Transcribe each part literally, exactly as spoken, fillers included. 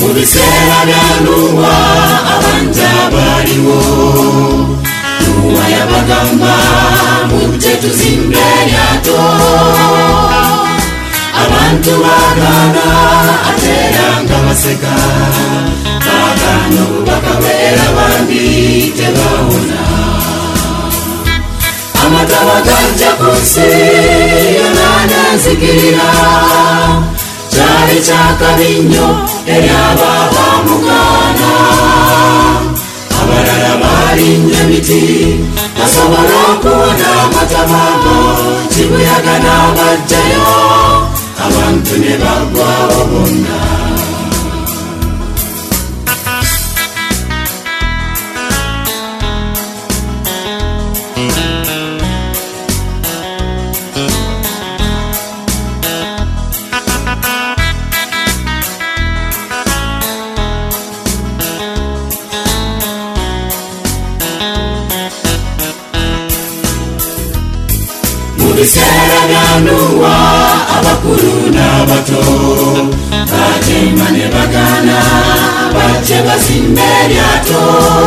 Mubiseera bya Nuwa abanja baliwo Nuwa yabagamba mujje tuzimbe eryato abantu bagana ate nga baseka bagana obubaka bwera bandi tebawona amataba gajja ku nsi yonna n'enzikirira kyali kyakabi nnyo eri abaamugana abalala balinnya emiti basobola okuwona amataba ago kibuyaga n'abajjayo abantu ne bagwawo bonna Mubiseera bya Nuwa abakulu n'abato batemba ne bagana bajje bazimbe eryato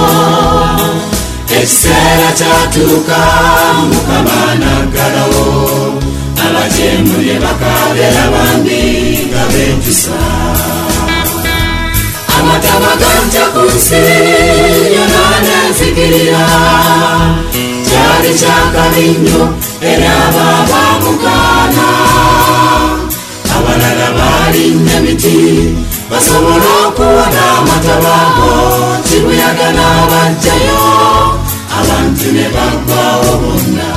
ekiseera kyatuuka Mukama n'aggalawo abajeemu ne bakaabera bandi nga beetusa amataba gajja ku nsi yonna n'enzikirira kyali kyakabi nnyo eri abaamugana abalala balinnya emiti basobola okuwona amataba ago kibuyaga n'abajjayo abantu ne bagwawo bonna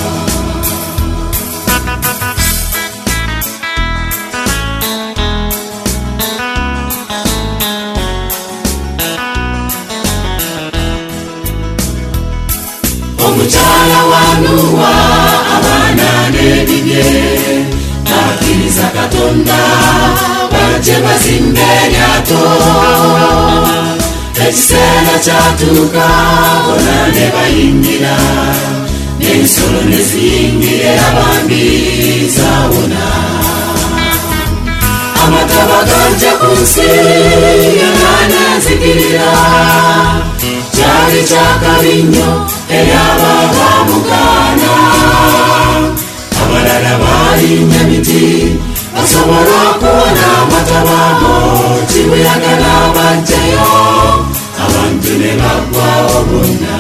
omukyala wa Nuwa abaana n'ebibye bakkiriza Katonda bajje bazimbe eryato ekiseera kyatuuka bonna ne bayingira n'ensolo ne ziyingira abandi zaawona amataba gajja ku nsi yonna n'enzikirira kyali kyakabi nnyo eri abaamugana abalala balinnya emiti basobola okuwona amataba ago kibuyaga n'abajjayo abantu ne bagwawo bonna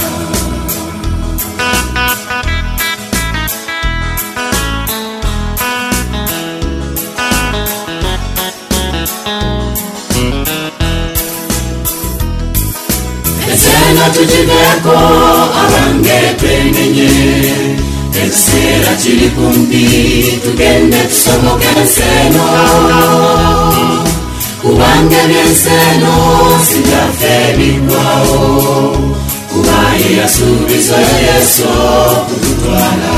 esenga tugiveeko abange twenenye ekiseera kiri kumpi tugende tusomoke enseeno kubanga ebyenseeno si byaffe biggwawo kuba ye yasuubiza Yesu okututwala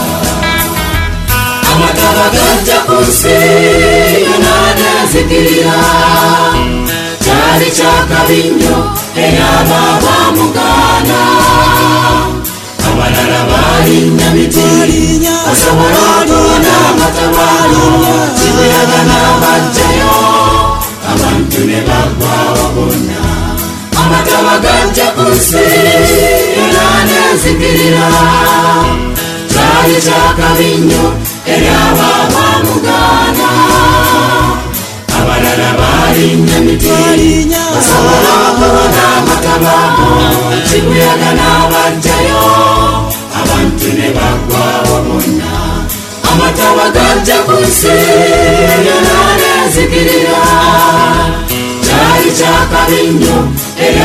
amataba gajja ku nsi yonna n'enzikirira kyali kyakabi nnyo eri abaamugana abalala balinnya emiti basobola okuwona amataba ago kibuyaga n'abajjayo abantu ne bagwawo bonna amataba gajja ku nsi yonna n'enzikirira kyali kyakabi nnyo eri abaamugana abalala balinnya emiti basobola okuwona amataba ago kibuyaga n'abajjayo abantu ne bagwawo bonna amataba gajja ku nsi yonna n'enzikirira kyali kyakabi nnyo eri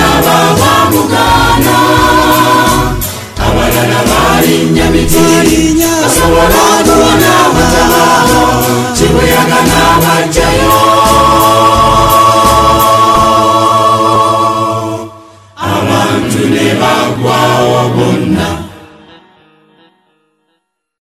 abaamugana abalala balinnya emiti basobola